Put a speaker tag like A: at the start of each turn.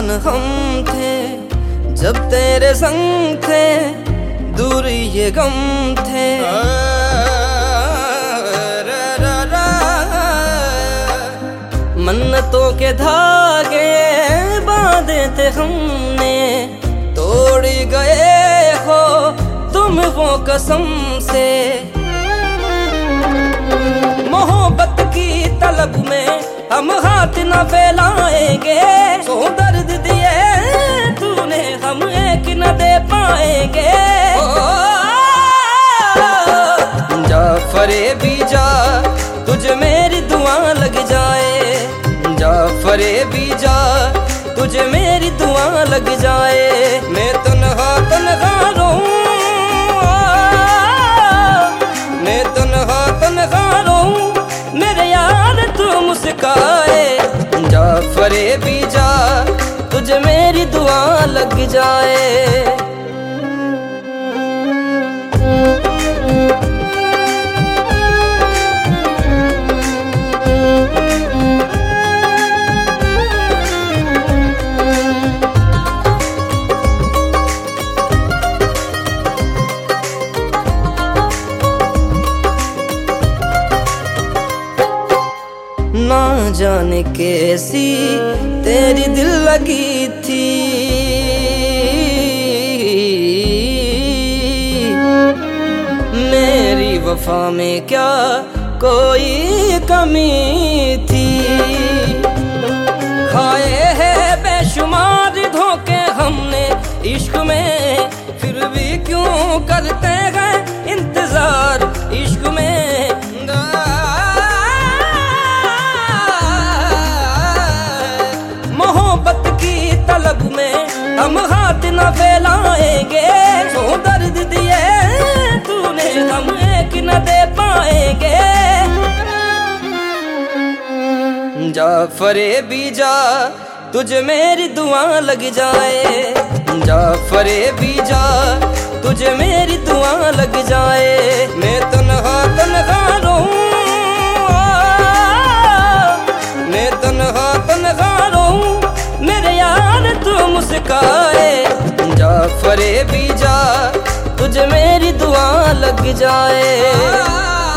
A: जान हम थे जब तेरे संग थे, दूर ये गम थे। मन्नतों के धागे बांधे थे हमने, तोड़ी गए हो तुम वो कसम से। मोहब्बत की तलब में हम हाथ न फैलाएंगे, सो दर्द दिए तूने हम एक न दे पाएंगे। जा फरे भी जा, तुझे मेरी दुआ लग जाए। जा फरे भी जा, तुझे मेरी दुआ लग जाए। मैं तन्हा तन्हा रहूं, मैं तन्हा तन्हा रहूं, मेरे यार तू मुस्काए। जा फरे भी जा, तुझे मेरी दुआ लग जाए। ना जाने कैसी तेरी दिल लगी थी, मेरी वफा में क्या कोई कमी थी। खाए हैं बेशुमार धोखे हमने इश्क में, फिर भी क्यों करते हैं इंतजार इश्क में। मोहब्बत की तलब में हम हाथ न फैलाएंगे, सो दर्द दिए तूने हम एक न दे पाएंगे। जा फरे भी जा, तुझे मेरी दुआ लग जाए। जा फरे भी जा, तुझे मेरी दुआ लग जाए। मैं तन्हा तन्हा रहूं, मैं तन्हा तन्हा रहूं, मेरे यार तू मुस्काए। जा फरे भी जा, तुझे मेरी दुआ लग जाए।